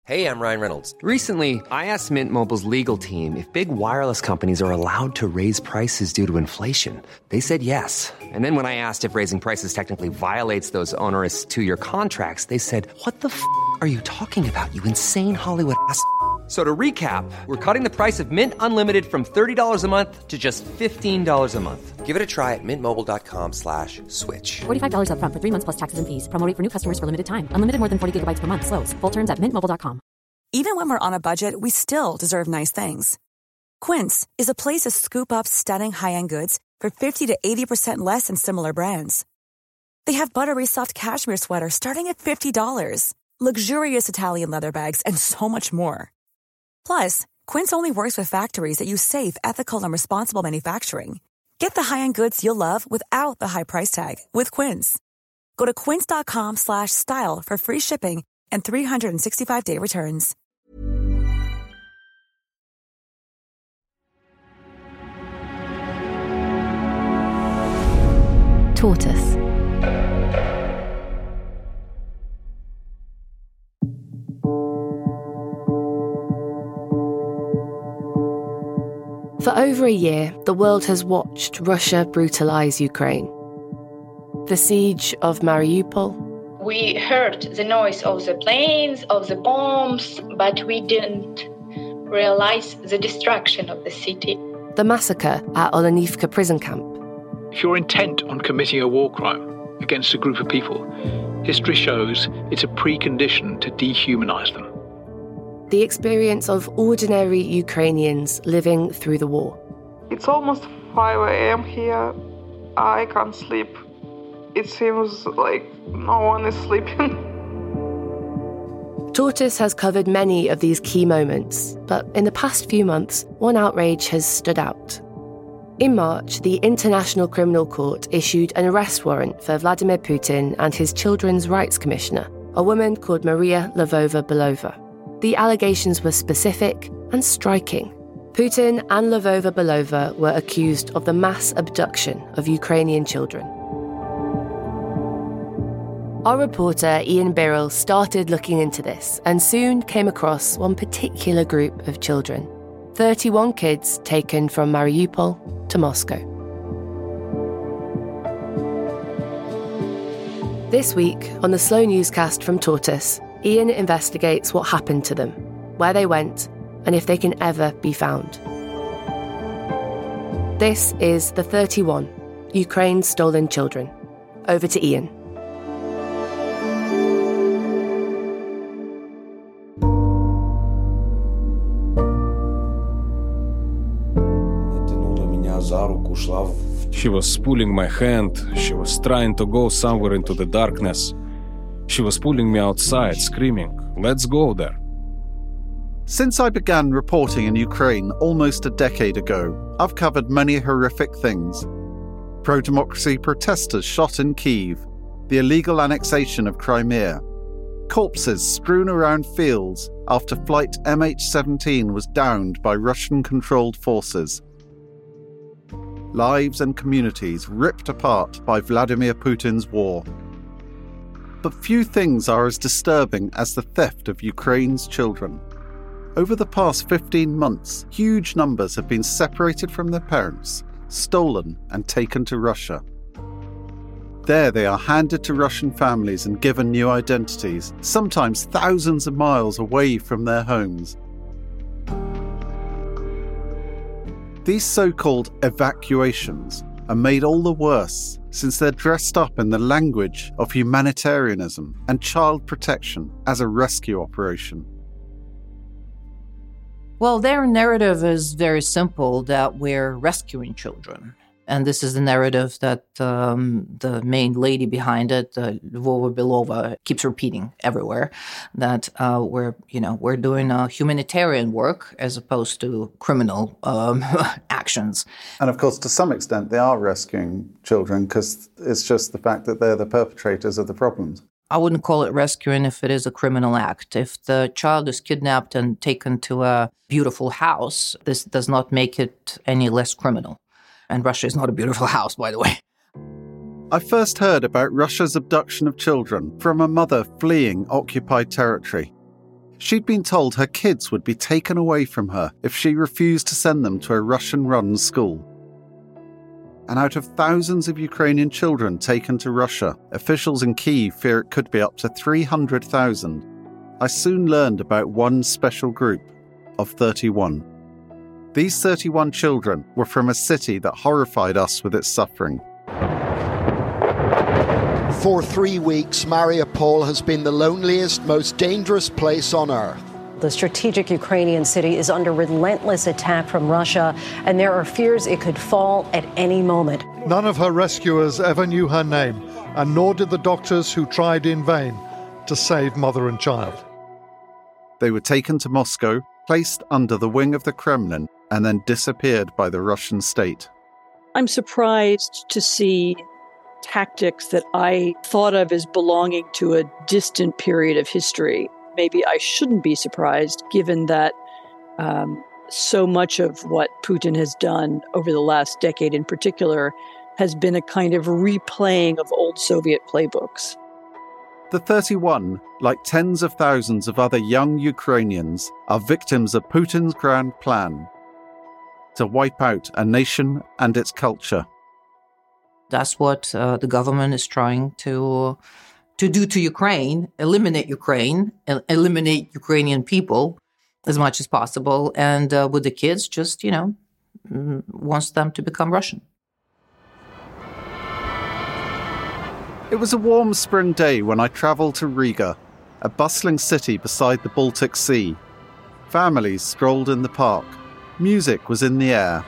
Hey, I'm Ryan Reynolds. Recently, I asked Mint Mobile's legal team if big wireless companies are allowed to raise prices due to inflation. They said yes. And then when I asked if raising prices technically violates those onerous two-year contracts, they said, "What the f*** are you talking about, you insane Hollywood ass?" So to recap, we're cutting the price of Mint Unlimited from $30 a month to just $15 a month. Give it a try at mintmobile.com/switch. $45 up front for 3 months plus taxes and fees. Promo rate for new customers for limited time. Unlimited more than 40 gigabytes per month. Slows full terms at mintmobile.com. Even when we're on a budget, we still deserve nice things. Quince is a place to scoop up stunning high-end goods for 50 to 80% less than similar brands. They have buttery soft cashmere sweaters starting at $50, luxurious Italian leather bags, and so much more. Plus, Quince only works with factories that use safe, ethical, and responsible manufacturing. Get the high-end goods you'll love without the high price tag with Quince. Go to quince.com/style for free shipping and 365-day returns. Tortoise. For over a year, the world has watched Russia brutalize Ukraine. The siege of Mariupol. We heard the noise of the planes, of the bombs, but we didn't realize the destruction of the city. The massacre at Olenivka prison camp. If you're intent on committing a war crime against a group of people, history shows it's a precondition to dehumanize them. The experience of ordinary Ukrainians living through the war. It's almost 5 a.m. here. I can't sleep. It seems like no one is sleeping. Tortoise has covered many of these key moments, but in the past few months, one outrage has stood out. In March, the International Criminal Court issued an arrest warrant for Vladimir Putin and his Children's Rights Commissioner, a woman called Maria Lvova-Belova. The allegations were specific and striking. Putin and Lvova-Belova were accused of the mass abduction of Ukrainian children. Our reporter Ian Birrell started looking into this and soon came across one particular group of children. 31 kids taken from Mariupol to Moscow. This week, on the Slow Newscast from Tortoise, Ian investigates what happened to them, where they went, and if they can ever be found. This is The 31, Ukraine's Stolen Children. Over to Ian. She was pulling my hand. She was trying to go somewhere into the darkness. She was pulling me outside, screaming, "Let's go there." Since I began reporting in Ukraine almost a decade ago, I've covered many horrific things. Pro-democracy protesters shot in Kyiv, the illegal annexation of Crimea, corpses strewn around fields after flight MH17 was downed by Russian-controlled forces. Lives and communities ripped apart by Vladimir Putin's war. But few things are as disturbing as the theft of Ukraine's children. Over the past 15 months, huge numbers have been separated from their parents, stolen and taken to Russia. There they are handed to Russian families and given new identities, sometimes thousands of miles away from their homes. These so-called evacuations are made all the worse since they're dressed up in the language of humanitarianism and child protection as a rescue operation. Well, their narrative is very simple, that we're rescuing children. And this is the narrative that the main lady behind it, Lvova-Belova, keeps repeating everywhere, that we're doing humanitarian work as opposed to criminal actions. And of course, to some extent, they are rescuing children because it's just the fact that they're the perpetrators of the problems. I wouldn't call it rescuing if it is a criminal act. If the child is kidnapped and taken to a beautiful house, this does not make it any less criminal. And Russia is not a beautiful house, by the way. I first heard about Russia's abduction of children from a mother fleeing occupied territory. She'd been told her kids would be taken away from her if she refused to send them to a Russian-run school. And out of thousands of Ukrainian children taken to Russia, officials in Kyiv fear it could be up to 300,000. I soon learned about one special group of 31. These 31 children were from a city that horrified us with its suffering. For 3 weeks, Mariupol has been the loneliest, most dangerous place on earth. The strategic Ukrainian city is under relentless attack from Russia, and there are fears it could fall at any moment. None of her rescuers ever knew her name, and nor did the doctors who tried in vain to save mother and child. They were taken to Moscow, placed under the wing of the Kremlin, and then disappeared by the Russian state. I'm surprised to see tactics that I thought of as belonging to a distant period of history. Maybe I shouldn't be surprised, given that so much of what Putin has done over the last decade in particular has been a kind of replaying of old Soviet playbooks. The 31, like tens of thousands of other young Ukrainians, are victims of Putin's grand plan to wipe out a nation and its culture. That's what the government is trying to do to Ukraine, eliminate Ukraine, eliminate Ukrainian people as much as possible. And with the kids, just, wants them to become Russian. It was a warm spring day when I travelled to Riga, a bustling city beside the Baltic Sea. Families strolled in the park. Music was in the air.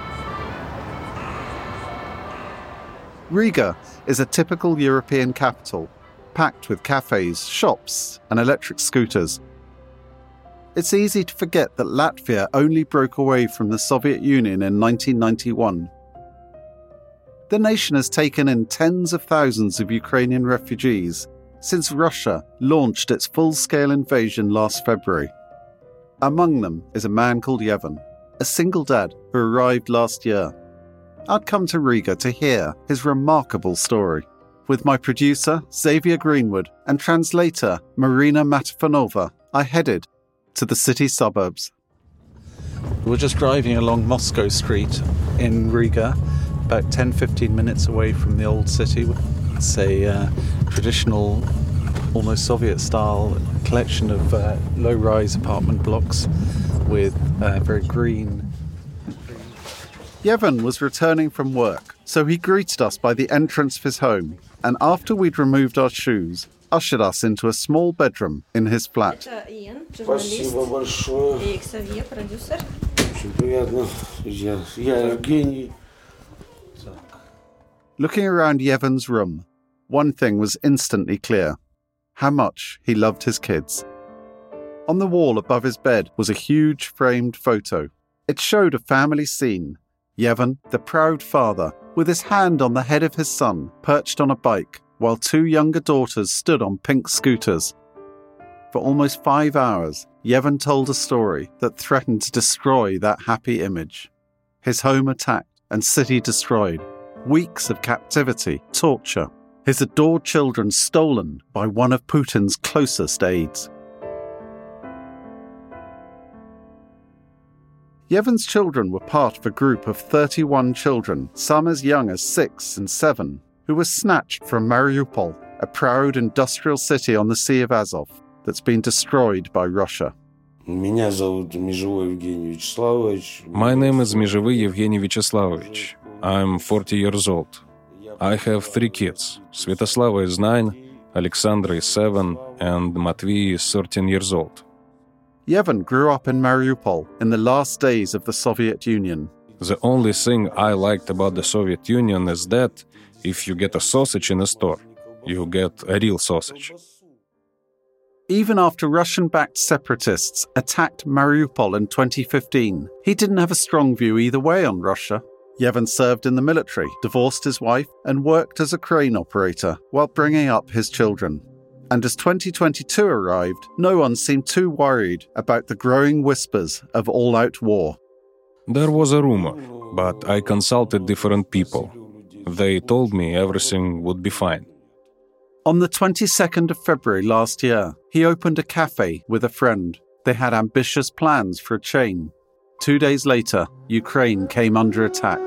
Riga is a typical European capital, packed with cafes, shops, and electric scooters. It's easy to forget that Latvia only broke away from the Soviet Union in 1991. The nation has taken in tens of thousands of Ukrainian refugees since Russia launched its full-scale invasion last February. Among them is a man called Yevhen, a single dad who arrived last year. I'd come to Riga to hear his remarkable story with my producer, Xavier Greenwood, and translator, Marina Matafanova. I headed to the city suburbs. We're just driving along Moscow Street in Riga, about 10-15 minutes away from the old city. It's a traditional, almost Soviet-style collection of low-rise apartment blocks with very green. Yevhen was returning from work, so he greeted us by the entrance of his home, and after we'd removed our shoes, ushered us into a small bedroom in his flat. Спасибо большое. И Xavier, продюсер. Очень приятно. Я Евгений. Looking around Yevhen's room, one thing was instantly clear: how much he loved his kids. On the wall above his bed was a huge framed photo. It showed a family scene. Yevhen, the proud father, with his hand on the head of his son, perched on a bike, while two younger daughters stood on pink scooters. For almost 5 hours, Yevhen told a story that threatened to destroy that happy image. His home attacked and city destroyed. Weeks of captivity, torture. His adored children stolen by one of Putin's closest aides. Yevhen's children were part of a group of 31 children, some as young as 6 and 7, who were snatched from Mariupol, a proud industrial city on the Sea of Azov that's been destroyed by Russia. My name is Mizhevy Evgeny Vyacheslavovich. I'm 40 years old. I have 3 kids. Svetoslava is 9, Alexandra is 7, and Matvey is 13 years old. Yevhen grew up in Mariupol in the last days of the Soviet Union. The only thing I liked about the Soviet Union is that if you get a sausage in a store, you get a real sausage. Even after Russian-backed separatists attacked Mariupol in 2015, he didn't have a strong view either way on Russia. Yevhen served in the military, divorced his wife, and worked as a crane operator while bringing up his children. And as 2022 arrived, no one seemed too worried about the growing whispers of all-out war. There was a rumor, but I consulted different people. They told me everything would be fine. On the 22nd of February last year, he opened a cafe with a friend. They had ambitious plans for a chain. 2 days later, Ukraine came under attack.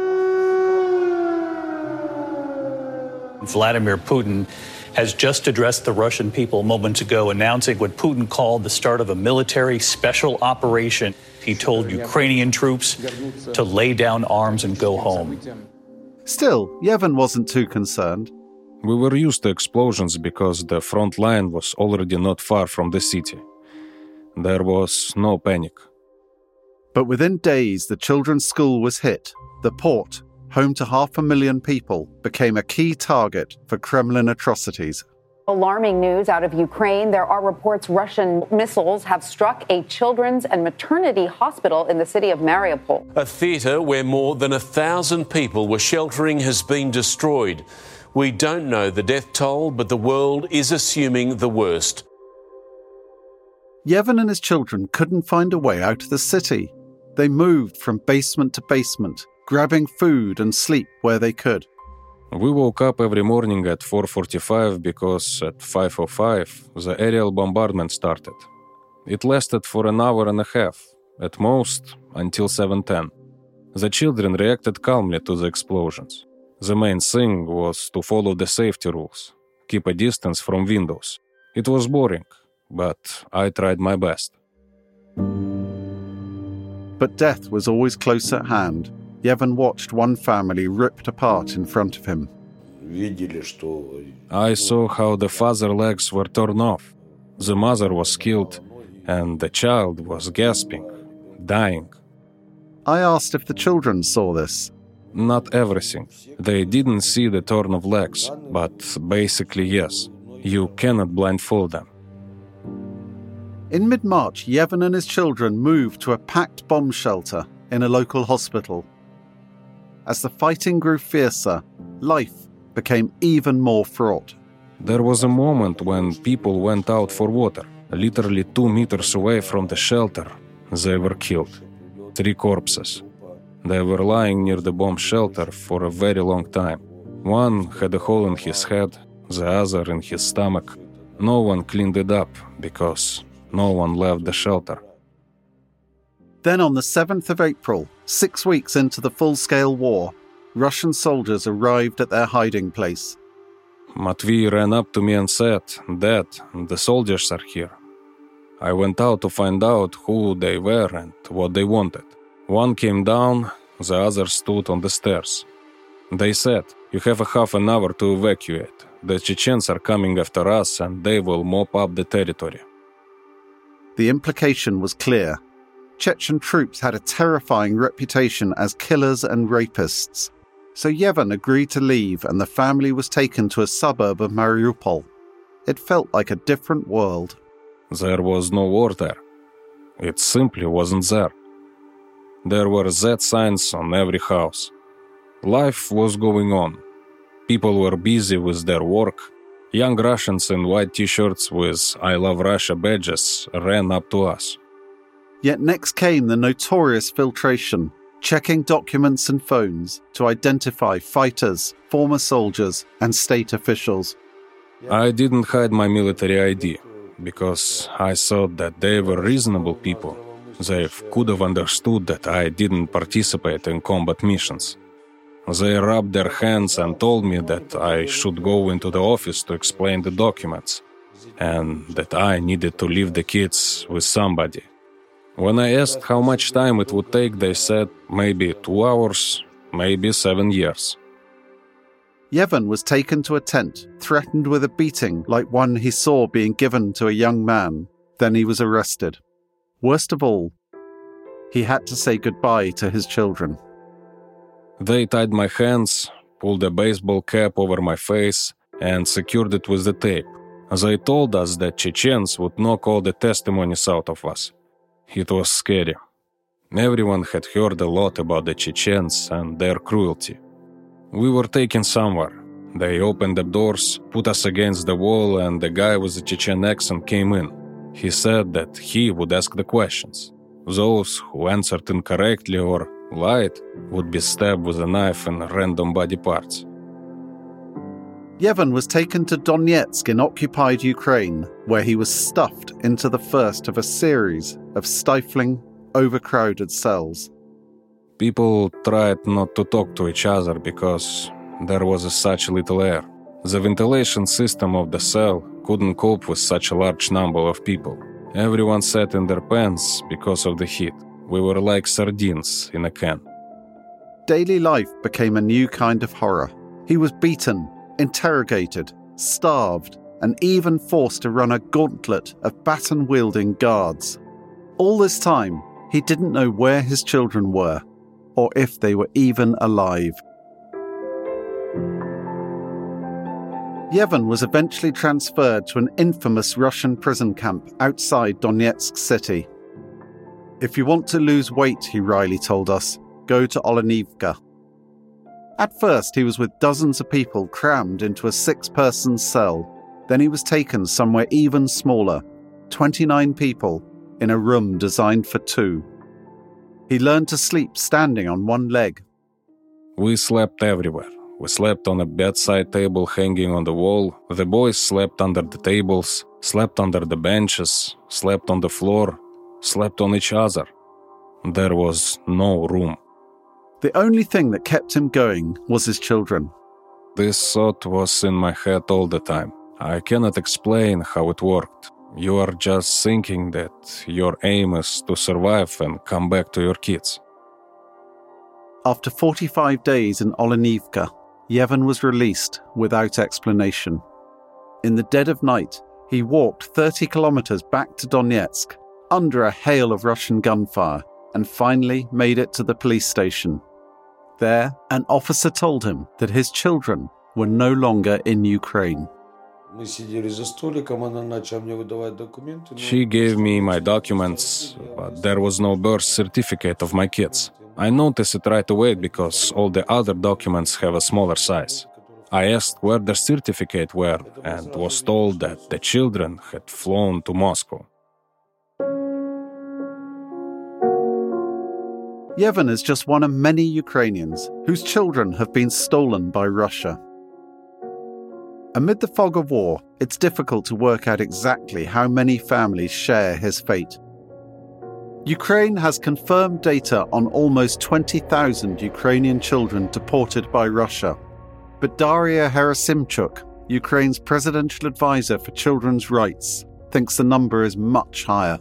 Vladimir Putin has just addressed the Russian people moments ago, announcing what Putin called the start of a military special operation. He told Ukrainian troops to lay down arms and go home. Still, Yevhen wasn't too concerned. We were used to explosions because the front line was already not far from the city. There was no panic. But within days, the children's school was hit. The port, home to 500,000 people, became a key target for Kremlin atrocities. Alarming news out of Ukraine. There are reports Russian missiles have struck a children's and maternity hospital in the city of Mariupol. A theatre where more than 1,000 people were sheltering has been destroyed. We don't know the death toll, but the world is assuming the worst. Yevhen and his children couldn't find a way out of the city. They moved from basement to basement, grabbing food and sleep where they could. We woke up every morning at 4:45 because at 5:05 the aerial bombardment started. It lasted for an hour and a half, at most until 7:10. The children reacted calmly to the explosions. The main thing was to follow the safety rules, keep a distance from windows. It was boring, but I tried my best. But death was always close at hand. Yevhen watched one family ripped apart in front of him. I saw how the father's legs were torn off. The mother was killed, and the child was gasping, dying. I asked if the children saw this. Not everything. They didn't see the torn of legs, but basically yes. You cannot blindfold them. In mid-March, Yevhen and his children moved to a packed bomb shelter in a local hospital. As the fighting grew fiercer, life became even more fraught. There was a moment when people went out for water. Literally 2 meters away from the shelter, they were killed. 3 corpses. They were lying near the bomb shelter for a very long time. One had a hole in his head, the other in his stomach. No one cleaned it up because no one left the shelter. Then on the 7th of April, 6 weeks into the full-scale war, Russian soldiers arrived at their hiding place. Matvey ran up to me and said, "Dad, the soldiers are here." I went out to find out who they were and what they wanted. One came down, the other stood on the stairs. They said, "You have a half an hour to evacuate. The Chechens are coming after us and they will mop up the territory." The implication was clear. Chechen troops had a terrifying reputation as killers and rapists. So Yevhen agreed to leave and the family was taken to a suburb of Mariupol. It felt like a different world. There was no war there. It simply wasn't there. There were Z signs on every house. Life was going on. People were busy with their work. Young Russians in white t-shirts with "I love Russia" badges ran up to us. Yet next came the notorious filtration, checking documents and phones to identify fighters, former soldiers, and state officials. I didn't hide my military ID because I thought that they were reasonable people. They could have understood that I didn't participate in combat missions. They rubbed their hands and told me that I should go into the office to explain the documents, and that I needed to leave the kids with somebody. When I asked how much time it would take, they said maybe 2 hours, maybe 7 years. Yevhen was taken to a tent, threatened with a beating like one he saw being given to a young man. Then he was arrested. Worst of all, he had to say goodbye to his children. They tied my hands, pulled a baseball cap over my face, and secured it with the tape. They told us that Chechens would knock all the testimonies out of us. It was scary. Everyone had heard a lot about the Chechens and their cruelty. We were taken somewhere. They opened the doors, put us against the wall, and the guy with the Chechen accent came in. He said that he would ask the questions. Those who answered incorrectly or lied would be stabbed with a knife in random body parts. Yevhen was taken to Donetsk in occupied Ukraine, where he was stuffed into the first of a series of stifling, overcrowded cells. People tried not to talk to each other because there was such little air. The ventilation system of the cell couldn't cope with such a large number of people. Everyone sat in their pants because of the heat. We were like sardines in a can. Daily life became a new kind of horror. He was beaten, interrogated, starved, and even forced to run a gauntlet of baton-wielding guards. All this time, he didn't know where his children were, or if they were even alive. Yevhen was eventually transferred to an infamous Russian prison camp outside Donetsk city. If you want to lose weight, he wryly told us, go to Olenivka. At first, he was with dozens of people crammed into a 6-person cell. Then he was taken somewhere even smaller, 29 people, in a room designed for 2. He learned to sleep standing on one leg. We slept everywhere. We slept on a bedside table hanging on the wall. The boys slept under the tables, slept under the benches, slept on the floor, slept on each other. There was no room. The only thing that kept him going was his children. This thought was in my head all the time. I cannot explain how it worked. You are just thinking that your aim is to survive and come back to your kids. After 45 days in Olenivka, Yevhen was released without explanation. In the dead of night, he walked 30 kilometers back to Donetsk, under a hail of Russian gunfire, and finally made it to the police station. There, an officer told him that his children were no longer in Ukraine. She gave me my documents, but there was no birth certificate of my kids. I noticed it right away because all the other documents have a smaller size. I asked where the certificate were and was told that the children had flown to Moscow. Yevhen is just one of many Ukrainians whose children have been stolen by Russia. Amid the fog of war, it's difficult to work out exactly how many families share his fate. Ukraine has confirmed data on almost 20,000 Ukrainian children deported by Russia. But Daria Herasimchuk, Ukraine's presidential advisor for children's rights, thinks the number is much higher.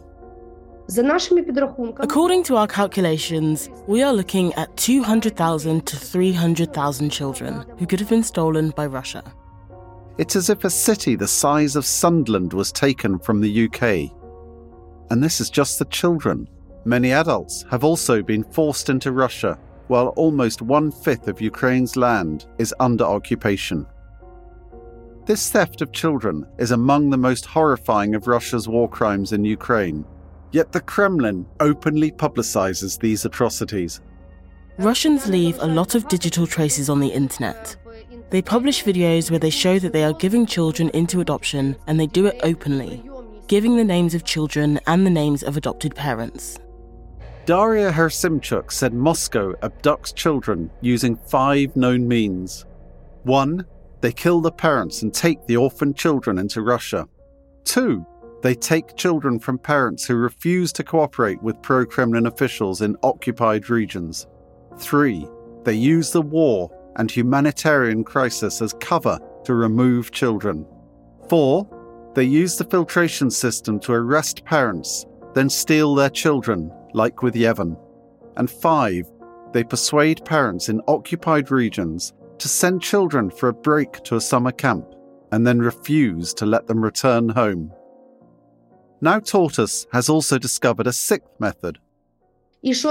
According to our calculations, we are looking at 200,000 to 300,000 children who could have been stolen by Russia. It's as if a city the size of Sunderland was taken from the UK. And this is just the children. Many adults have also been forced into Russia, while almost 1/5 of Ukraine's land is under occupation. This theft of children is among the most horrifying of Russia's war crimes in Ukraine. Yet the Kremlin openly publicizes these atrocities. Russians leave a lot of digital traces on the internet. They publish videos where they show that they are giving children into adoption, and they do it openly, giving the names of children and the names of adopted parents. Daria Herasimchuk said Moscow abducts children using 5 known means. 1. They kill the parents and take the orphaned children into Russia. 2. They take children from parents who refuse to cooperate with pro-Kremlin officials in occupied regions. 3. They use the war and humanitarian crisis as cover to remove children. 4. They use the filtration system to arrest parents, then steal their children, like with Yevhen. And 5. They persuade parents in occupied regions to send children for a break to a summer camp, and then refuse to let them return home. Now Tortoise has also discovered a 6th method. This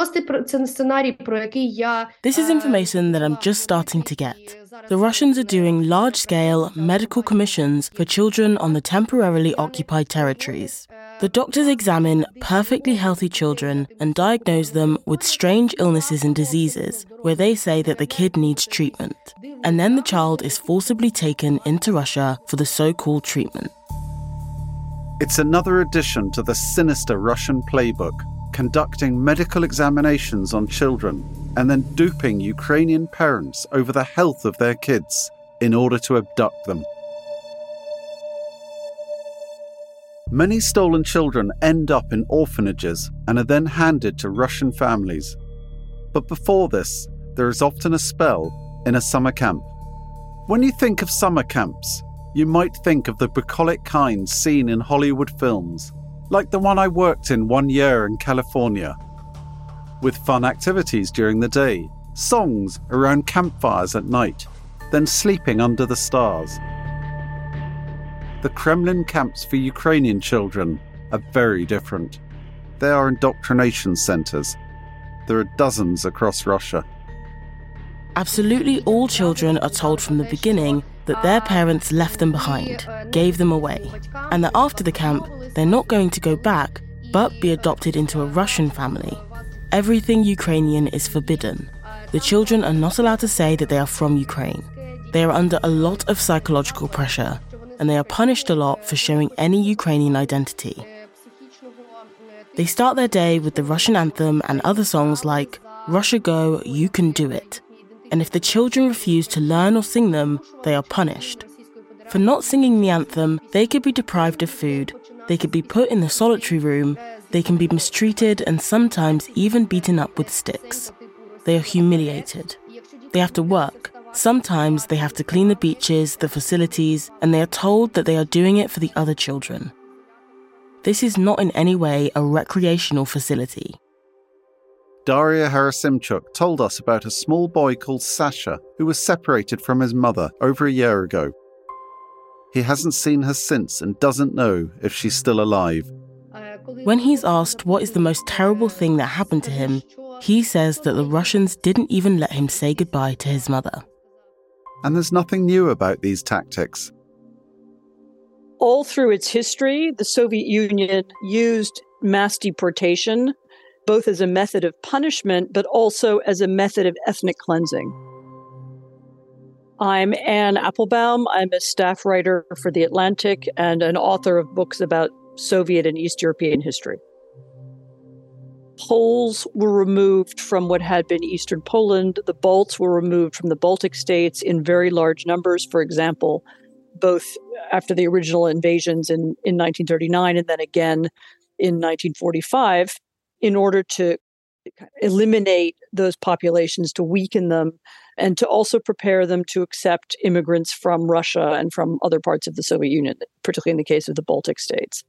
is information that I'm just starting to get. The Russians are doing large-scale medical commissions for children on the temporarily occupied territories. The doctors examine perfectly healthy children and diagnose them with strange illnesses and diseases where they say that the kid needs treatment. And then the child is forcibly taken into Russia for the so-called treatment. It's another addition to the sinister Russian playbook, conducting medical examinations on children and then duping Ukrainian parents over the health of their kids in order to abduct them. Many stolen children end up in orphanages and are then handed to Russian families. But before this, there is often a spell in a summer camp. When you think of summer camps, you might think of the bucolic kind seen in Hollywood films, like the one I worked in 1 year in California, with fun activities during the day, songs around campfires at night, then sleeping under the stars. The Kremlin camps for Ukrainian children are very different. They are indoctrination centres. There are dozens across Russia. Absolutely all children are told from the beginning that their parents left them behind, gave them away, and that after the camp, they're not going to go back, but be adopted into a Russian family. Everything Ukrainian is forbidden. The children are not allowed to say that they are from Ukraine. They are under a lot of psychological pressure, and they are punished a lot for showing any Ukrainian identity. They start their day with the Russian anthem and other songs like Russia Go, You Can Do It. And if the children refuse to learn or sing them, they are punished. For not singing the anthem, they could be deprived of food, they could be put in the solitary room, they can be mistreated and sometimes even beaten up with sticks. They are humiliated. They have to work. Sometimes they have to clean the beaches, the facilities, and they are told that they are doing it for the other children. This is not in any way a recreational facility. Daria Harasimchuk told us about a small boy called Sasha who was separated from his mother over a year ago. He hasn't seen her since and doesn't know if she's still alive. When he's asked what is the most terrible thing that happened to him, he says that the Russians didn't even let him say goodbye to his mother. And there's nothing new about these tactics. All through its history, the Soviet Union used mass deportation, both as a method of punishment, but also as a method of ethnic cleansing. I'm Anne Applebaum. I'm a staff writer for The Atlantic and an author of books about Soviet and East European history. Poles were removed from what had been Eastern Poland. The Balts were removed from the Baltic states in very large numbers, for example, both after the original invasions in 1939 and then again in 1945, in order to eliminate those populations, to weaken them, and to also prepare them to accept immigrants from Russia and from other parts of the Soviet Union, particularly in the case of the Baltic states.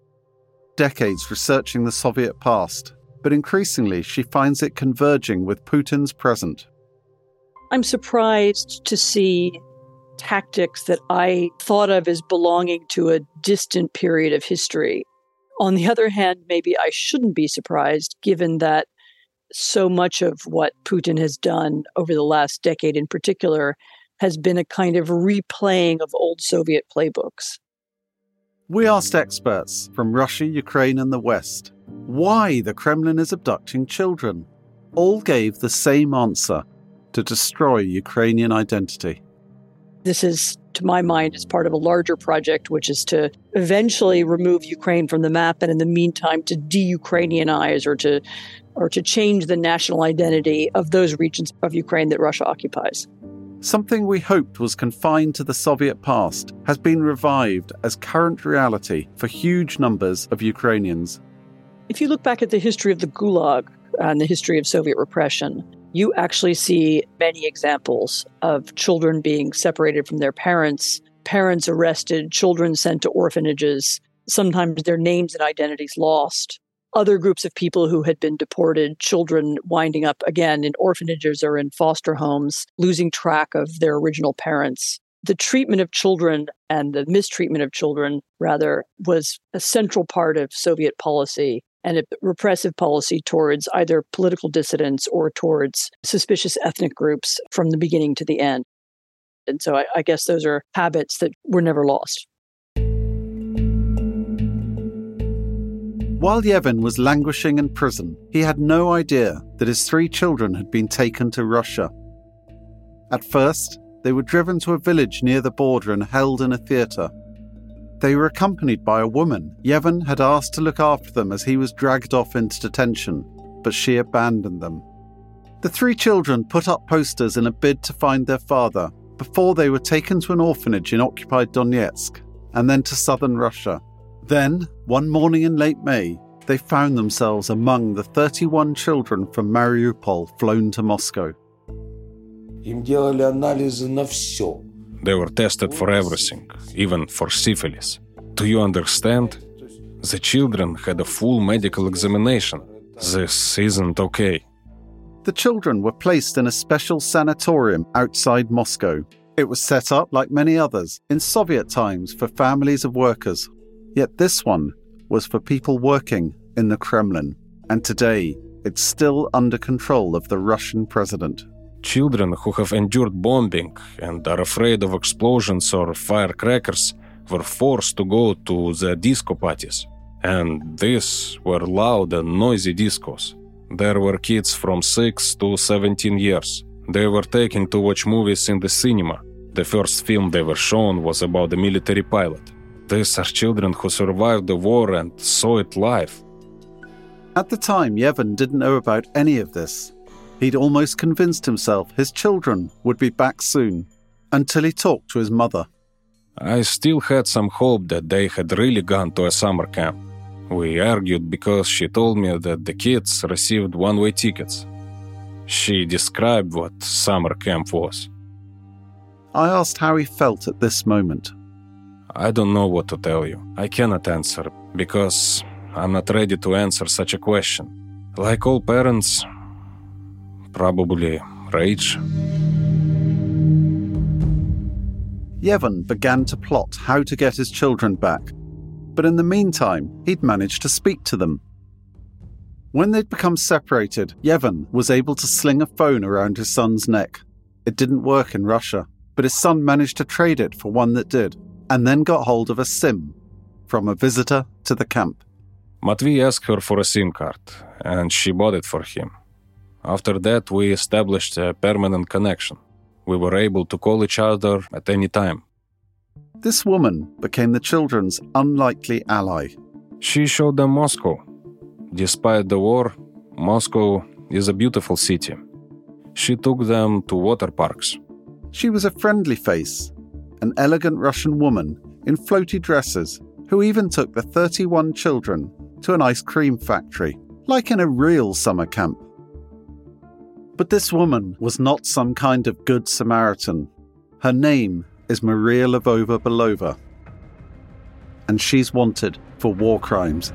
Decades researching the Soviet past, but increasingly she finds it converging with Putin's present. I'm surprised to see tactics that I thought of as belonging to a distant period of history. On the other hand, maybe I shouldn't be surprised, given that so much of what Putin has done over the last decade in particular has been a kind of replaying of old Soviet playbooks. We asked experts from Russia, Ukraine, and the West why the Kremlin is abducting children. All gave the same answer: to destroy Ukrainian identity. This is, to my mind, is part of a larger project, which is to eventually remove Ukraine from the map, and in the meantime to de-Ukrainianize or to change the national identity of those regions of Ukraine that Russia occupies. Something we hoped was confined to the Soviet past has been revived as current reality for huge numbers of Ukrainians. If you look back at the history of the Gulag and the history of Soviet repression, you actually see many examples of children being separated from their parents, parents arrested, children sent to orphanages, sometimes their names and identities lost. Other groups of people who had been deported, children winding up again in orphanages or in foster homes, losing track of their original parents. The treatment of children and the mistreatment of children, rather, was a central part of Soviet policy and a repressive policy towards either political dissidents or towards suspicious ethnic groups from the beginning to the end. And so I guess those are habits that were never lost. While Yevhen was languishing in prison, he had no idea that his 3 children had been taken to Russia. At first, they were driven to a village near the border and held in a theatre. They were accompanied by a woman Yevhen had asked to look after them as he was dragged off into detention, but she abandoned them. The 3 children put up posters in a bid to find their father, before they were taken to an orphanage in occupied Donetsk and then to southern Russia. Then, one morning in late May, they found themselves among the 31 children from Mariupol flown to Moscow. They were tested for everything, even for syphilis. Do you understand? The children had a full medical examination. This isn't okay. The children were placed in a special sanatorium outside Moscow. It was set up, like many others, in Soviet times for families of workers. Yet this one was for people working in the Kremlin. And today, it's still under control of the Russian president. Children who have endured bombing and are afraid of explosions or firecrackers were forced to go to the disco parties. And these were loud and noisy discos. There were kids from 6 to 17 years. They were taken to watch movies in the cinema. The first film they were shown was about a military pilot. These are children who survived the war and saw it live. At the time, Yevhen didn't know about any of this. He'd almost convinced himself his children would be back soon, until he talked to his mother. I still had some hope that they had really gone to a summer camp. We argued because she told me that the kids received one-way tickets. She described what summer camp was. I asked how he felt at this moment. I don't know what to tell you. I cannot answer, because I'm not ready to answer such a question. Like all parents, probably rage. Yevhen began to plot how to get his children back. But in the meantime, he'd managed to speak to them. When they'd become separated, Yevhen was able to sling a phone around his son's neck. It didn't work in Russia, but his son managed to trade it for one that did, and then got hold of a SIM from a visitor to the camp. Matvey asked her for a SIM card, and she bought it for him. After that, we established a permanent connection. We were able to call each other at any time. This woman became the children's unlikely ally. She showed them Moscow. Despite the war, Moscow is a beautiful city. She took them to water parks. She was a friendly face, an elegant Russian woman in floaty dresses who even took the 31 children to an ice cream factory, like in a real summer camp. But this woman was not some kind of good Samaritan. Her name is Maria Lvova-Belova, and she's wanted for war crimes.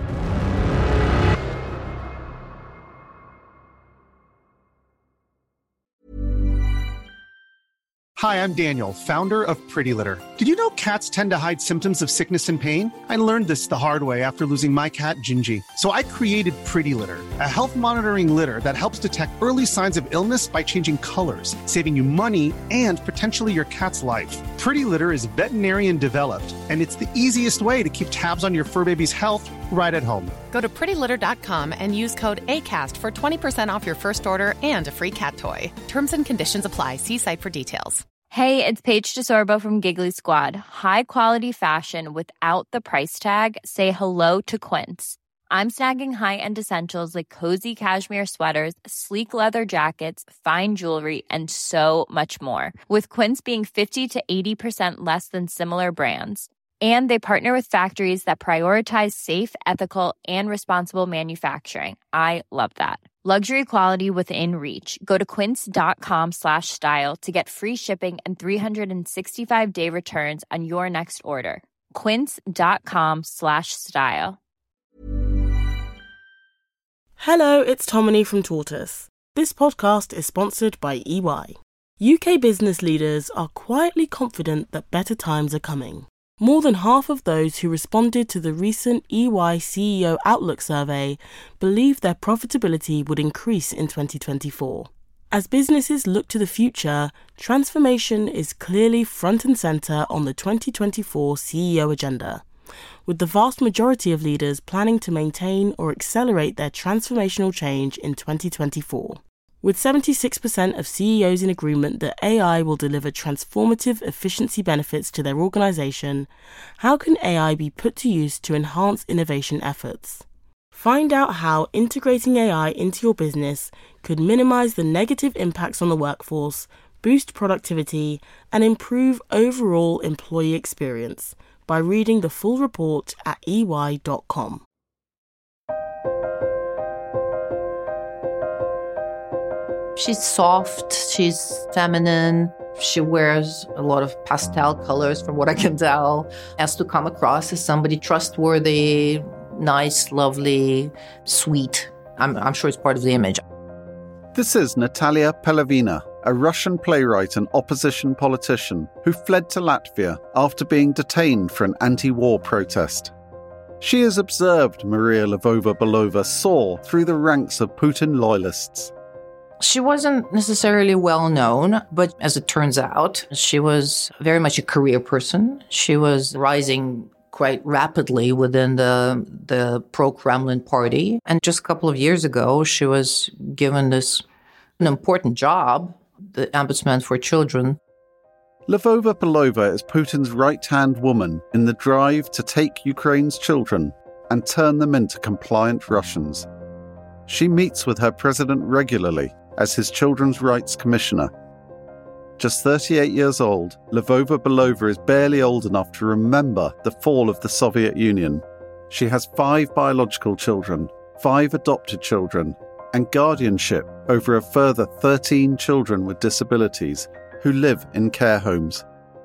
Hi, I'm Daniel, founder of Pretty Litter. Did you know cats tend to hide symptoms of sickness and pain? I learned this the hard way after losing my cat, Gingy. So I created Pretty Litter, a health monitoring litter that helps detect early signs of illness by changing colors, saving you money and potentially your cat's life. Pretty Litter is veterinarian developed, and it's the easiest way to keep tabs on your fur baby's health right at home. Go to prettylitter.com and use code ACAST for 20% off your first order and a free cat toy. Terms and conditions apply. See site for details. Hey, it's Paige DeSorbo from Giggly Squad. High quality fashion without the price tag. Say hello to Quince. I'm snagging high-end essentials like cozy cashmere sweaters, sleek leather jackets, fine jewelry, and so much more. With Quince being 50 to 80% less than similar brands. And they partner with factories that prioritize safe, ethical, and responsible manufacturing. I love that. Luxury quality within reach. Go to quince.com/style to get free shipping and 365-day returns on your next order. Quince.com/style. Hello, it's Tomini from Tortoise. This podcast is sponsored by EY. UK business leaders are quietly confident that better times are coming. More than half of those who responded to the recent EY CEO Outlook survey believed their profitability would increase in 2024. As businesses look to the future, transformation is clearly front and centre on the 2024 CEO agenda, with the vast majority of leaders planning to maintain or accelerate their transformational change in 2024. With 76% of CEOs in agreement that AI will deliver transformative efficiency benefits to their organisation, how can AI be put to use to enhance innovation efforts? Find out how integrating AI into your business could minimise the negative impacts on the workforce, boost productivity, and improve overall employee experience by reading the full report at ey.com. She's soft, she's feminine, she wears a lot of pastel colors from what I can tell, has to come across as somebody trustworthy, nice, lovely, sweet. I'm sure it's part of the image. This is Natalia Pelavina, a Russian playwright and opposition politician who fled to Latvia after being detained for an anti-war protest. She has observed Maria Lvova-Belova soar through the ranks of Putin loyalists. She wasn't necessarily well known, but as it turns out, she was very much a career person. She was rising quite rapidly within the pro-Kremlin party. And just a couple of years ago, she was given an important job, the Ombudsman for Children. Lvova-Belova is Putin's right-hand woman in the drive to take Ukraine's children and turn them into compliant Russians. She meets with her president regularly as his Children's Rights Commissioner. Just 38 years old, Lvova-Belova is barely old enough to remember the fall of the Soviet Union. She has 5 biological children, 5 adopted children, and guardianship over a further 13 children with disabilities who live in care homes.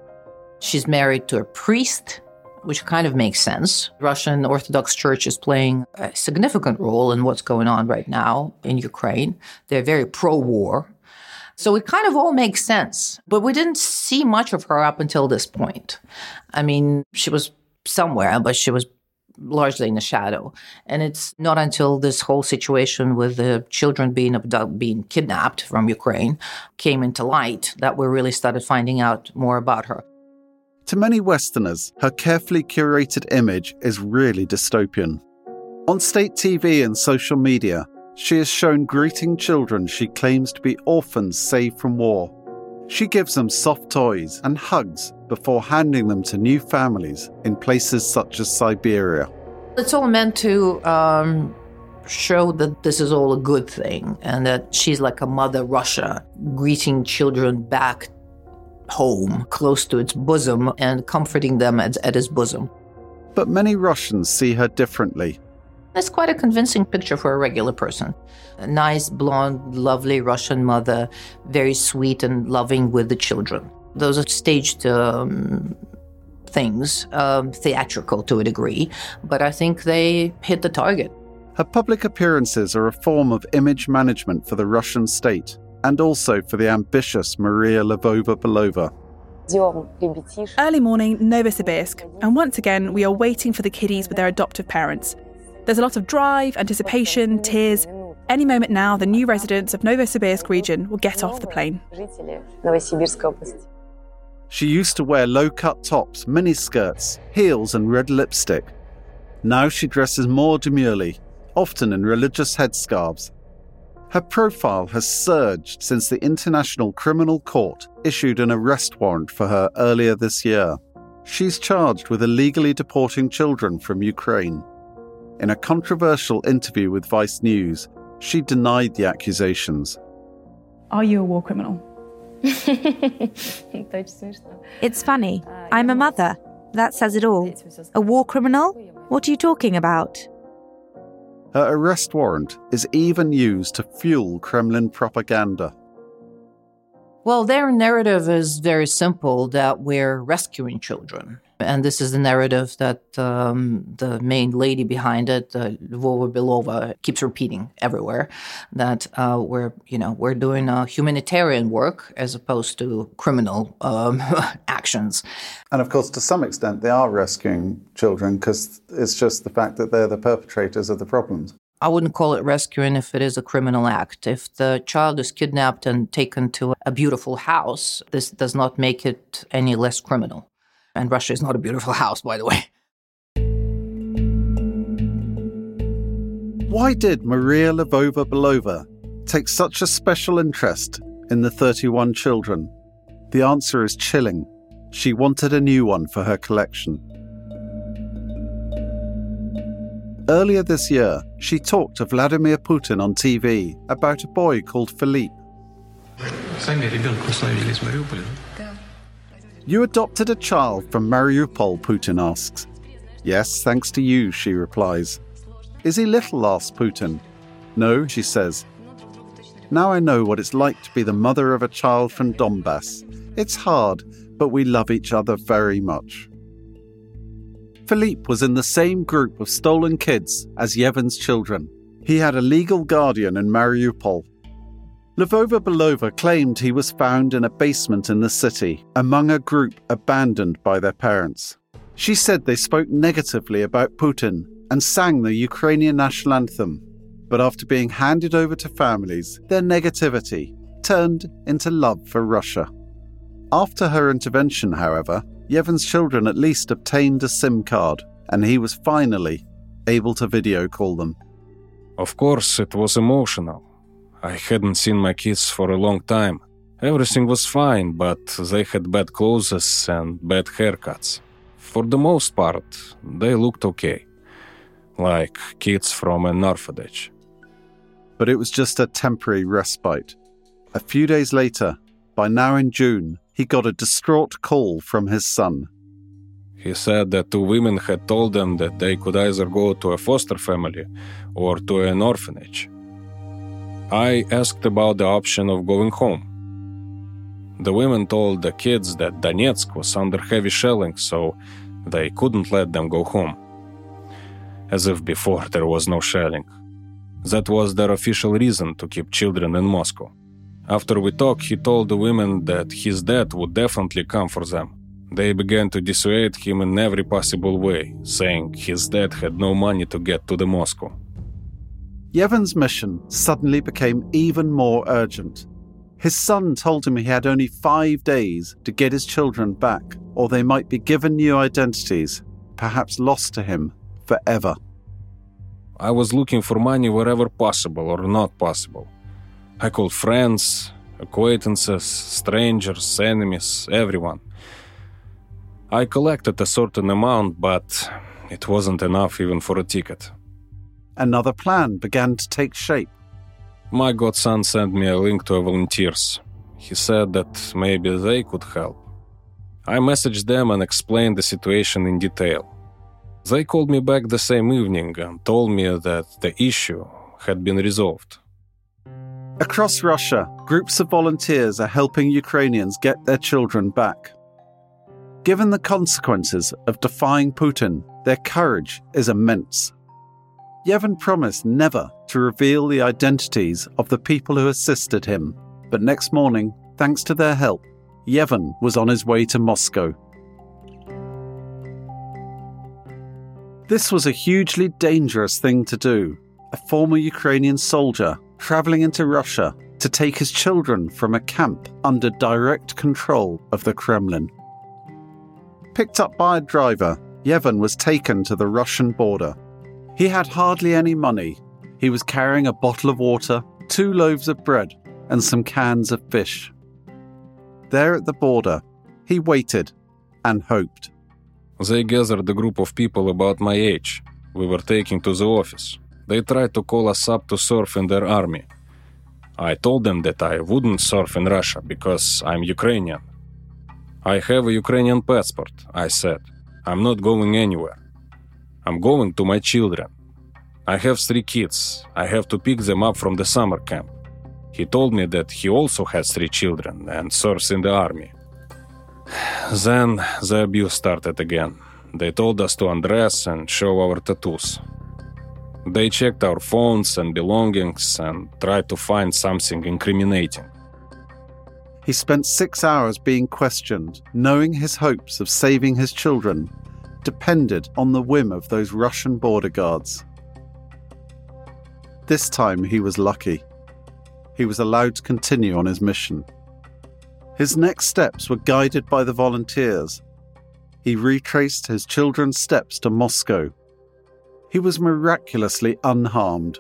She's married to a priest, which kind of makes sense. Russian Orthodox Church is playing a significant role in what's going on right now in Ukraine. They're very pro-war. So it kind of all makes sense. But we didn't see much of her up until this point. I mean, she was somewhere, but she was largely in the shadow. And it's not until this whole situation with the children being kidnapped from Ukraine came into light that we really started finding out more about her. To many Westerners, her carefully curated image is really dystopian. On state TV and social media, she is shown greeting children she claims to be orphans saved from war. She gives them soft toys and hugs before handing them to new families in places such as Siberia. It's all meant to show that this is all a good thing and that she's like a Mother Russia, greeting children back home, close to its bosom, and comforting them at his bosom. But many Russians see her differently. It's quite a convincing picture for a regular person. A nice, blonde, lovely Russian mother, very sweet and loving with the children. Those are staged things, theatrical to a degree, but I think they hit the target. Her public appearances are a form of image management for the Russian state, and also for the ambitious Maria Lvova-Belova. Early morning, Novosibirsk, and once again we are waiting for the kiddies with their adoptive parents. There's a lot of drive, anticipation, tears. Any moment now, the new residents of Novosibirsk region will get off the plane. She used to wear low-cut tops, miniskirts, heels and red lipstick. Now she dresses more demurely, often in religious headscarves. Her profile has surged since the International Criminal Court issued an arrest warrant for her earlier this year. She's charged with illegally deporting children from Ukraine. In a controversial interview with Vice News, she denied the accusations. Are you a war criminal? It's funny. I'm a mother. That says it all. A war criminal? What are you talking about? Her arrest warrant is even used to fuel Kremlin propaganda. Well, their narrative is very simple, that we're rescuing children. And this is the narrative that the main lady behind it, Lvova-Belova, keeps repeating everywhere, that we're doing humanitarian work as opposed to criminal actions. And of course, to some extent, they are rescuing children because it's just the fact that they're the perpetrators of the problems. I wouldn't call it rescuing if it is a criminal act. If the child is kidnapped and taken to a beautiful house, this does not make it any less criminal. And Russia is not a beautiful house, by the way. Why did Maria Lvova-Belova take such a special interest in the 31 children? The answer is chilling. She wanted a new one for her collection. Earlier this year, she talked to Vladimir Putin on TV about a boy called Philippe. You adopted a child from Mariupol, Putin asks. Yes, thanks to you, she replies. Is he little, asks Putin. No, she says. Now I know what it's like to be the mother of a child from Donbass. It's hard, but we love each other very much. Philippe was in the same group of stolen kids as Yevhen's children. He had a legal guardian in Mariupol. Lvova Belova claimed he was found in a basement in the city, among a group abandoned by their parents. She said they spoke negatively about Putin and sang the Ukrainian national anthem. But after being handed over to families, their negativity turned into love for Russia. After her intervention, however, Yevhen's children at least obtained a SIM card, and he was finally able to video call them. Of course, it was emotional. I hadn't seen my kids for a long time. Everything was fine, but they had bad clothes and bad haircuts. For the most part, they looked okay, like kids from an orphanage. But it was just a temporary respite. A few days later, by now in June, he got a distraught call from his son. He said that 2 women had told them that they could either go to a foster family or to an orphanage. I asked about the option of going home. The women told the kids that Donetsk was under heavy shelling, so they couldn't let them go home. As if before there was no shelling. That was their official reason to keep children in Moscow. After we talked, he told the women that his dad would definitely come for them. They began to dissuade him in every possible way, saying his dad had no money to get to the Moscow. Yevhen's mission suddenly became even more urgent. His son told him he had only 5 days to get his children back, or they might be given new identities, perhaps lost to him forever. I was looking for money wherever possible or not possible. I called friends, acquaintances, strangers, enemies, everyone. I collected a certain amount, but it wasn't enough even for a ticket. Another plan began to take shape. My godson sent me a link to volunteers. He said that maybe they could help. I messaged them and explained the situation in detail. They called me back the same evening and told me that the issue had been resolved. Across Russia, groups of volunteers are helping Ukrainians get their children back. Given the consequences of defying Putin, their courage is immense. Yevhen promised never to reveal the identities of the people who assisted him, but next morning, thanks to their help, Yevhen was on his way to Moscow. This was a hugely dangerous thing to do, a former Ukrainian soldier travelling into Russia to take his children from a camp under direct control of the Kremlin. Picked up by a driver, Yevhen was taken to the Russian border. He had hardly any money. He was carrying a bottle of water, 2 loaves of bread, and some cans of fish. There at the border, he waited and hoped. They gathered a group of people about my age. We were taken to the office. They tried to call us up to serve in their army. I told them that I wouldn't serve in Russia because I'm Ukrainian. I have a Ukrainian passport, I said. I'm not going anywhere. I'm going to my children. I have 3 kids. I have to pick them up from the summer camp. He told me that he also has 3 children and serves in the army. Then the abuse started again. They told us to undress and show our tattoos. They checked our phones and belongings and tried to find something incriminating. He spent 6 hours being questioned, knowing his hopes of saving his children depended on the whim of those Russian border guards. This time he was lucky. He was allowed to continue on his mission. His next steps were guided by the volunteers. He retraced his children's steps to Moscow. He was miraculously unharmed.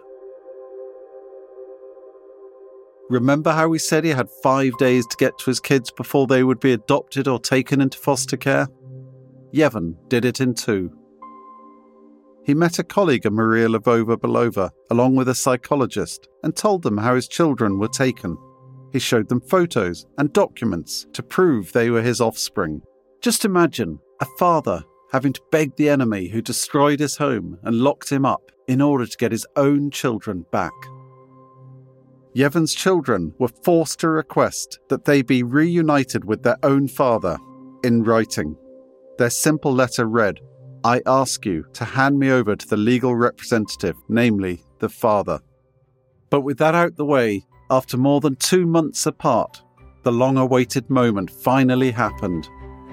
Remember how we said he had 5 days to get to his kids before they would be adopted or taken into foster care? Yevhen did it in 2. He met a colleague of Maria Lvova Belova, along with a psychologist, and told them how his children were taken. He showed them photos and documents to prove they were his offspring. Just imagine a father having to beg the enemy who destroyed his home and locked him up in order to get his own children back. Yevon's children were forced to request that they be reunited with their own father in writing. Their simple letter read, "I ask you to hand me over to the legal representative, namely the father." But with that out the way, after more than 2 months apart, the long-awaited moment finally happened.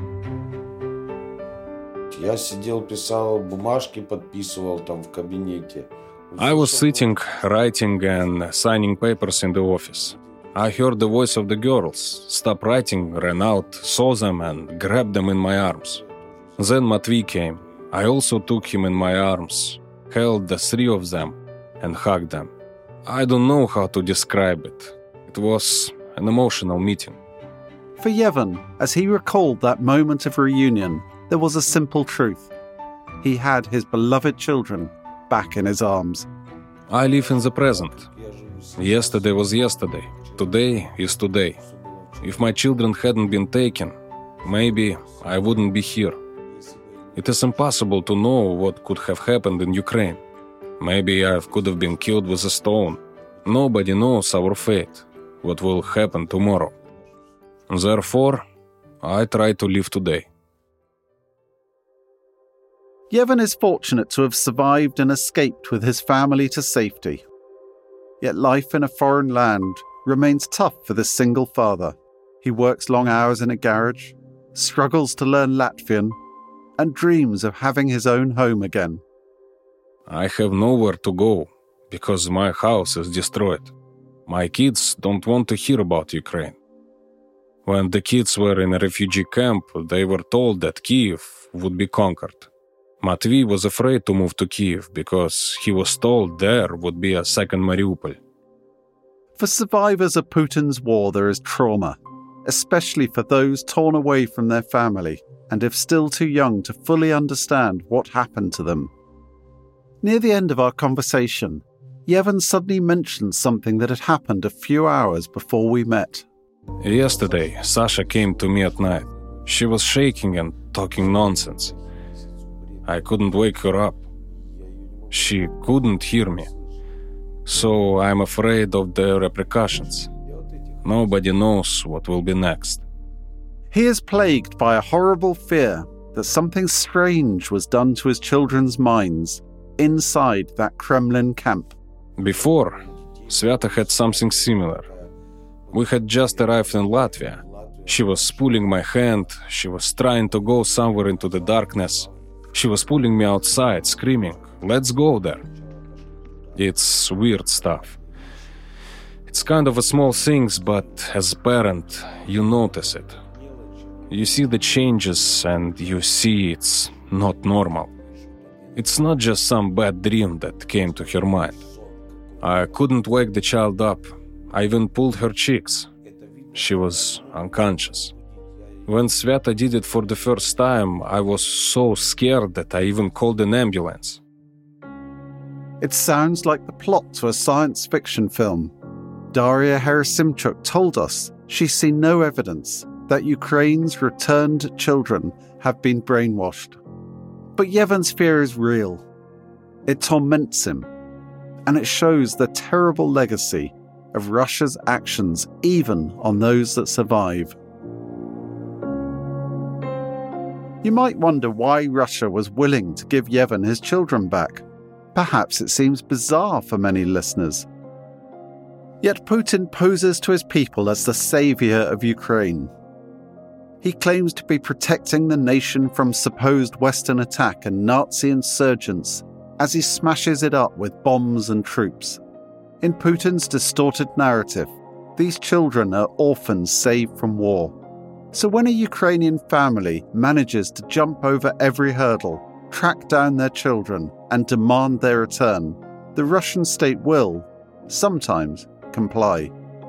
Я сидел, писал бумажки, подписывал там в кабинете. I was sitting, writing and signing papers in the office. I heard the voice of the girls, stopped writing, ran out, saw them and grabbed them in my arms. Then Matvey came. I also took him in my arms, held the 3 of them and hugged them. I don't know how to describe it. It was an emotional meeting. For Yevon, as he recalled that moment of reunion, there was a simple truth. He had his beloved children back in his arms. I live in the present. Yesterday was yesterday. Today is today. If my children hadn't been taken, maybe I wouldn't be here. It is impossible to know what could have happened in Ukraine. Maybe I could have been killed with a stone. Nobody knows our fate, what will happen tomorrow. Therefore, I try to live today. Yevon is fortunate to have survived and escaped with his family to safety. Yet life in a foreign land remains tough for this single father. He works long hours in a garage, struggles to learn Latvian, and dreams of having his own home again. I have nowhere to go because my house is destroyed. My kids don't want to hear about Ukraine. When the kids were in a refugee camp, they were told that Kyiv would be conquered. Matvey was afraid to move to Kyiv because he was told there would be a second Mariupol. For survivors of Putin's war, there is trauma, especially for those torn away from their family and if still too young to fully understand what happened to them. Near the end of our conversation, Yevon suddenly mentioned something that had happened a few hours before we met. Yesterday, Sasha came to me at night. She was shaking and talking nonsense. I couldn't wake her up. She couldn't hear me. So I'm afraid of the repercussions. Nobody knows what will be next. He is plagued by a horrible fear that something strange was done to his children's minds inside that Kremlin camp. Before, Sveta had something similar. We had just arrived in Latvia. She was pulling my hand. She was trying to go somewhere into the darkness. She was pulling me outside, screaming, "Let's go there." It's weird stuff. It's kind of a small things, but as a parent, you notice it. You see the changes and you see it's not normal. It's not just some bad dream that came to her mind. I couldn't wake the child up. I even pulled her cheeks. She was unconscious. When Sveta did it for the first time, I was so scared that I even called an ambulance. It sounds like the plot to a science fiction film. Daria Herasimchuk told us she's seen no evidence that Ukraine's returned children have been brainwashed. But Yevon's fear is real. It torments him, and it shows the terrible legacy of Russia's actions even on those that survive. You might wonder why Russia was willing to give Yevon his children back. Perhaps it seems bizarre for many listeners. Yet Putin poses to his people as the saviour of Ukraine. He claims to be protecting the nation from supposed Western attack and Nazi insurgents as he smashes it up with bombs and troops. In Putin's distorted narrative, these children are orphans saved from war. So when a Ukrainian family manages to jump over every hurdle, track down their children, and demand their return, the Russian state will, sometimes, comply.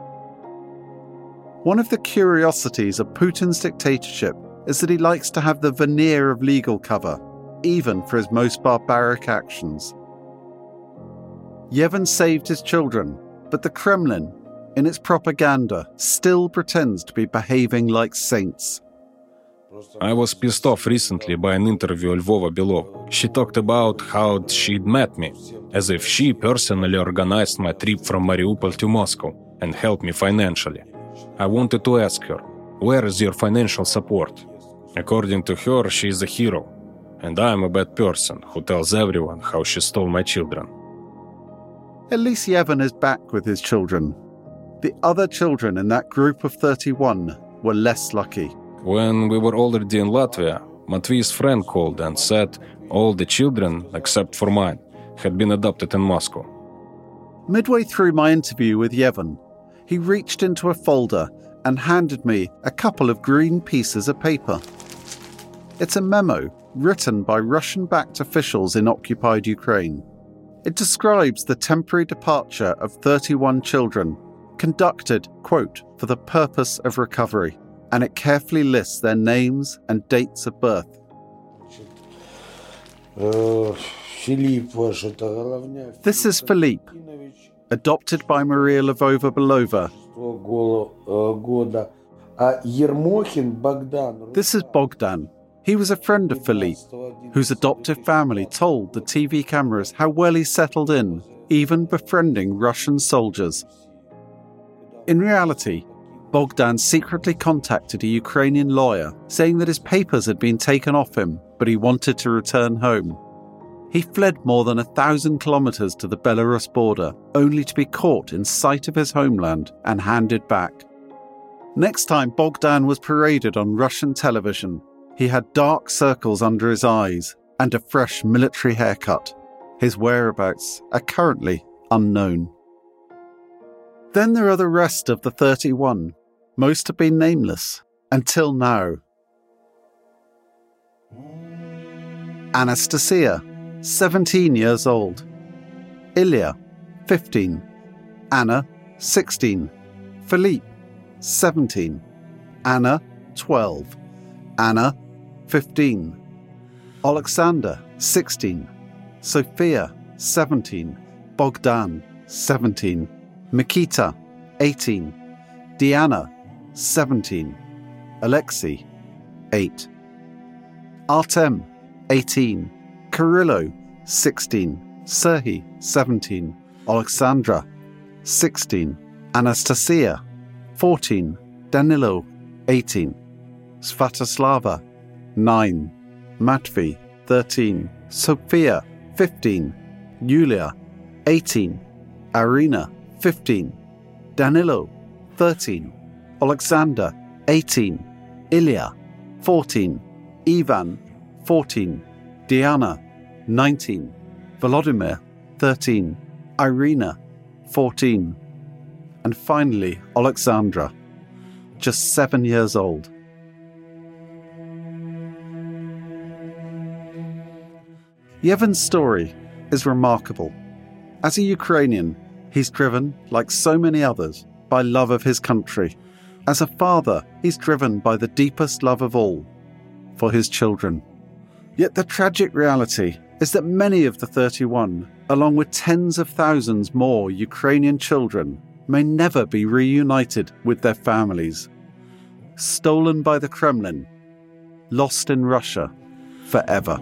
One of the curiosities of Putin's dictatorship is that he likes to have the veneer of legal cover, even for his most barbaric actions. Yevon saved his children, but the Kremlin, in its propaganda, still pretends to be behaving like saints. I was pissed off recently by an interview of Lvova Belova. She talked about how she'd met me, as if she personally organized my trip from Mariupol to Moscow and helped me financially. I wanted to ask her, where is your financial support? According to her, she is a hero, and I am a bad person who tells everyone how she stole my children. At least Yevhen is back with his children. The other children in that group of 31 were less lucky. When we were already in Latvia, Matvi's friend called and said all the children, except for mine, had been adopted in Moscow. Midway through my interview with Yevhen, he reached into a folder and handed me a couple of green pieces of paper. It's a memo written by Russian-backed officials in occupied Ukraine. It describes the temporary departure of 31 children, conducted, quote, for the purpose of recovery, and it carefully lists their names and dates of birth. This is Philippe, adopted by Maria Lvova-Belova. This is Bogdan. He was a friend of Philippe, whose adoptive family told the TV cameras how well he settled in, even befriending Russian soldiers. In reality, Bogdan secretly contacted a Ukrainian lawyer saying that his papers had been taken off him, but he wanted to return home. He fled more than 1,000 kilometers to the Belarus border, only to be caught in sight of his homeland and handed back. Next time Bogdan was paraded on Russian television, he had dark circles under his eyes and a fresh military haircut. His whereabouts are currently unknown. Then there are the rest of the 31. Most have been nameless, until now. Anastasia, 17 years old. Ilya, 15. Anna, 16. Philippe, 17. Anna, 12. Anna, 15. Alexander, 16. Sophia, 17. Bogdan, 17. Mikita, 18. Diana, 17. Alexei, 8. Artem, 18. Kirillo, 16. Serhiy, 17. Alexandra, 16. Anastasia, 14. Danilo, 18. Svatoslava, 9. Matvey, 13. Sophia, 15. Yulia, 18. Irina, 15. Danilo, 13. Alexander, 18. Ilya, 14. Ivan, 14. Diana, 19. Volodymyr, 13. Irina, 14. And finally, Alexandra, just 7 years old. Yevhen's story is remarkable. As a Ukrainian, he's driven, like so many others, by love of his country. As a father, he's driven by the deepest love of all, for his children. Yet the tragic reality is that many of the 31, along with tens of thousands more Ukrainian children, may never be reunited with their families. Stolen by the Kremlin, lost in Russia forever.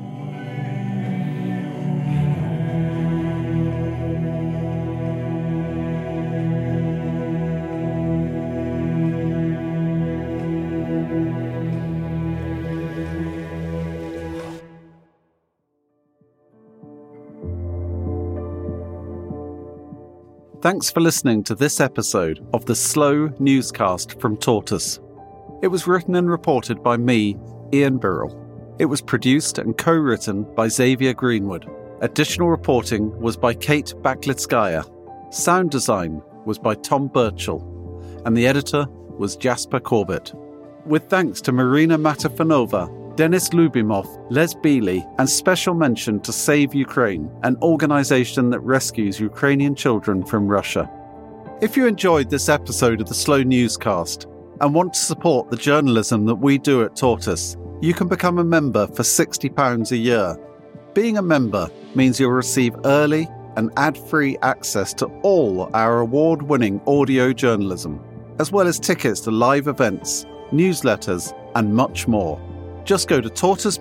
Thanks for listening to this episode of the Slow Newscast from Tortoise. It was written and reported by me, Ian Birrell. It was produced and co-written by Xavier Greenwood. Additional reporting was by Kate Baklitskaya. Sound design was by Tom Birchall. And the editor was Jasper Corbett. With thanks to Marina Matafanova, Denis Lubimov, Les Bealey, and special mention to Save Ukraine, an organisation that rescues Ukrainian children from Russia. If you enjoyed this episode of the Slow Newscast and want to support the journalism that we do at Tortoise, you can become a member for £60 a year. Being a member means you'll receive early and ad-free access to all our award-winning audio journalism, as well as tickets to live events, newsletters, and much more. Just go to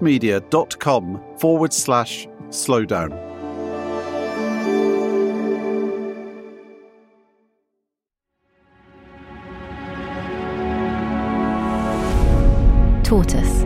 tortoisemedia.com/slowdown. Tortoise.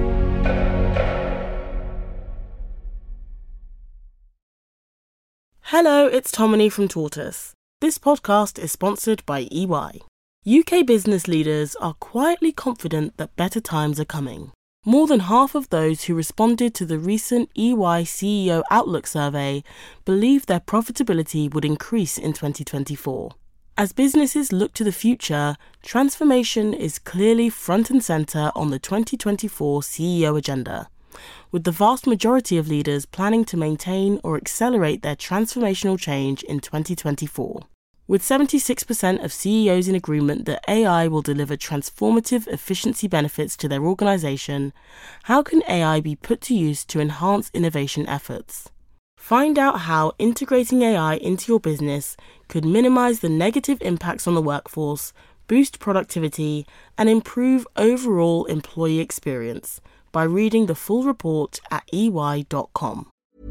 Hello, it's Tomini from Tortoise. This podcast is sponsored by EY. UK business leaders are quietly confident that better times are coming. More than half of those who responded to the recent EY CEO Outlook survey believed their profitability would increase in 2024. As businesses look to the future, transformation is clearly front and centre on the 2024 CEO agenda, with the vast majority of leaders planning to maintain or accelerate their transformational change in 2024. With 76% of CEOs in agreement that AI will deliver transformative efficiency benefits to their organisation, how can AI be put to use to enhance innovation efforts? Find out how integrating AI into your business could minimise the negative impacts on the workforce, boost productivity, and improve overall employee experience by reading the full report at ey.com.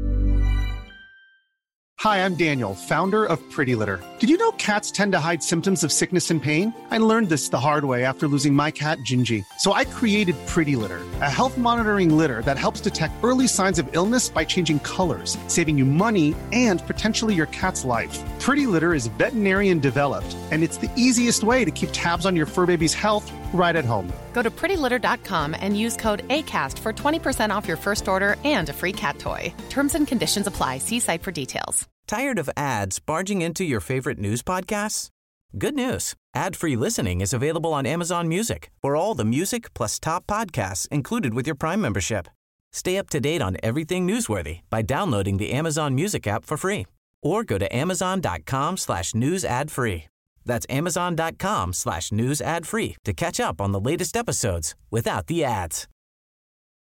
Hi, I'm Daniel, founder of Pretty Litter. Did you know cats tend to hide symptoms of sickness and pain? I learned this the hard way after losing my cat, Gingy. So I created Pretty Litter, a health monitoring litter that helps detect early signs of illness by changing colors, saving you money and potentially your cat's life. Pretty Litter is veterinarian developed, and it's the easiest way to keep tabs on your fur baby's health right at home. Go to prettylitter.com and use code ACAST for 20% off your first order and a free cat toy. Terms and conditions apply. See site for details. Tired of ads barging into your favorite news podcasts? Good news. Ad-free listening is available on Amazon Music for all the music plus top podcasts included with your Prime membership. Stay up to date on everything newsworthy by downloading the Amazon Music app for free or go to amazon.com/news ad free. That's amazon.com/news ad free to catch up on the latest episodes without the ads.